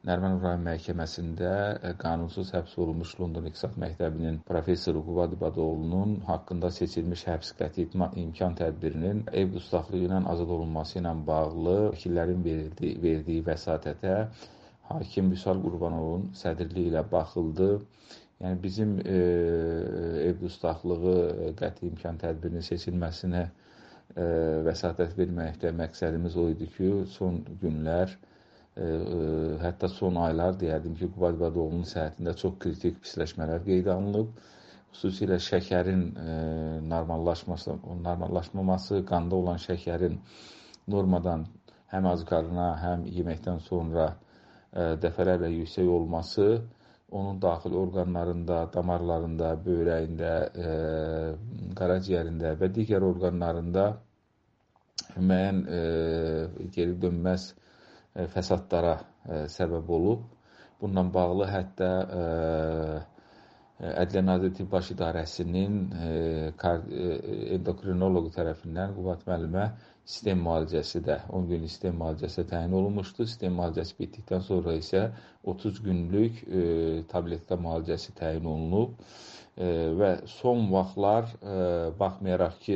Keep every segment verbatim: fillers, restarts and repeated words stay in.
Nərimanov rayon məhkəməsində qanunsuz həbs olunmuş London İqtisad Məktəbinin professoru Qubad İbadoğlu'nun haqqında seçilmiş həbs qəti imkan tədbirinin ev dustaqlığı ilə azad olunması ilə bağlı vəkillərin verdiyi, verdiyi vəsatətə hakim Vüsal Qurbanovun sədrliyi ilə baxıldı. Yəni bizim e, ev dustaqlığı qəti imkan tədbirinin seçilməsinə e, vəsatət verməkdə məqsədimiz o idi ki, son günlər Ə, hətta son aylar deyərdim ki, Qubad İbadoğlu'nun səhhətində çox kritik pisləşmələr qeydə alınıb. Xüsusilə şəkərin ə, normallaşması, normallaşmaması, qanda olan şəkərin normadan həm az qarına, həm yeməkdən sonra ə, dəfələrlə yüksək olması, onun daxili orqanlarında, damarlarında, böyrəyində, ə, qaraciyərində və digər orqanlarında müəyyən ə, geri dönməz fəsadlara ə, səbəb olub. Bununla bağlı hətta ə, Ədliyyə Nazirliyi Tibb Baş İdarəsinin ə, endokrinoloqu tərəfindən Qubad müəllimə sistem müalicəsi də, on günlük sistem müalicəsi təyin olunmuşdu. Sistem müalicəsi bitdikdən sonra isə otuz günlük ə, tabletka müalicəsi təyin olunub ə, və son vaxtlar ə, baxmayaraq ki,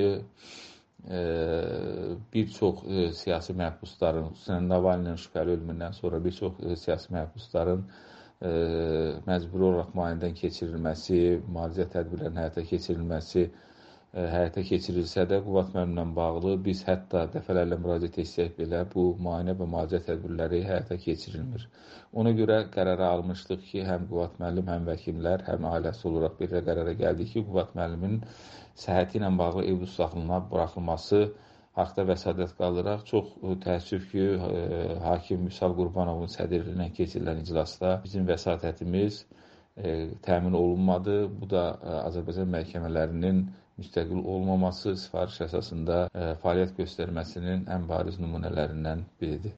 bir çox e, siyasi məhbusların, xüsusən Navalny'nin şübhəli ölümündən sonra bir çox e, siyasi məhbusların e, məcburi olaraq müayinədən keçirilməsi, müalicə tədbirlərinin həyata keçirilməsi e, həyata keçirilsə də Qubad müəllimlə bağlı biz hətta dəfələrlə müraciət etsək belə bu müayinə və müalicə tədbirləri həyata keçirilmir. Ona görə qərara almışdıq ki, həm Qubad müəllim, həm vəkillər, həm ailəsi olaraq bir qərara gəldik ki, Qubad müəllimin səhhəti ilə bağlı ev dustaqlığına buraxılması haqda vəsatət qaldıraq. Çox təəssüf ki, e, hakim Vüsal Qurbanovun sədrliyi keçirilən iclasda bizim vəsatətimiz e, təmin olunmadı. Bu da e, Azərbaycan məhkəmələrinin müstəqil olmaması, sifariş əsasında e, fəaliyyət göstərməsinin ən bariz nümunələrindən biridir.